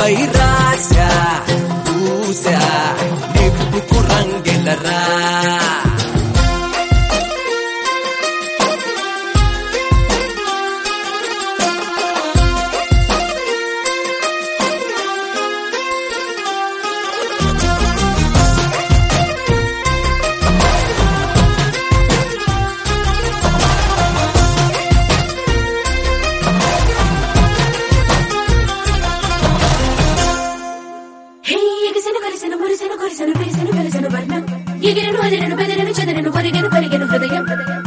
నీపై రాశా పూసా నిప్పుకు రంగెలరా ఎగిరెను అదిరెను బెదిరెను చెదరెను పరిగెను పరిగెను హృదయం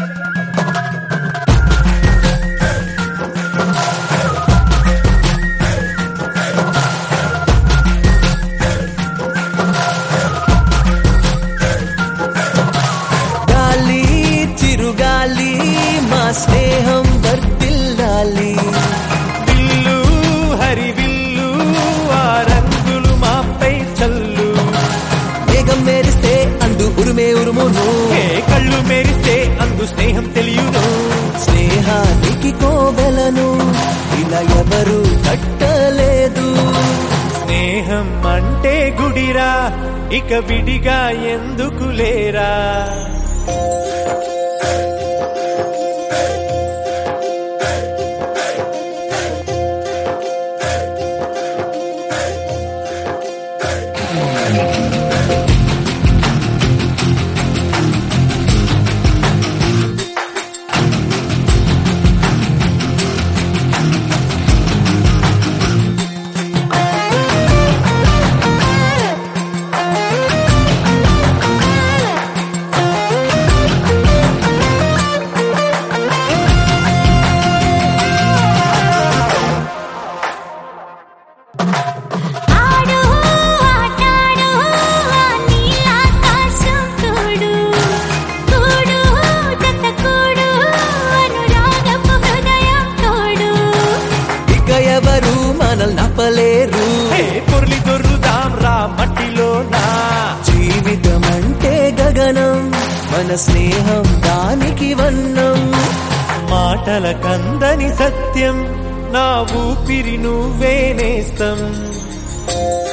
గాలి చిరుగాలి మా స్నేహం వర్తిల్లాలి విల్లు హరివిల్లు ఆ రంగులు మాపై చల్లు మేఘం మేరిస్తే అందు ఉరుమే ఉరుమును కళ్ళు మేరిస్తే అందు స్నేహం తెలియను స్నేహానికి కోవెలను ఇలా ఎవరు కట్టలేదు స్నేహం అంటే గుడిరా ఇక విడిగా ఎందుకు లేరా ఎవరు మనల్ నప్పలేరు పొర్లి దొర్రుదాం రా మట్టిలో నా జీవితం అంటే గగనం మన స్నేహం దానికి వన్నం మాటల కందని సత్యం నా ఊపిరి నువ్వే నేస్తం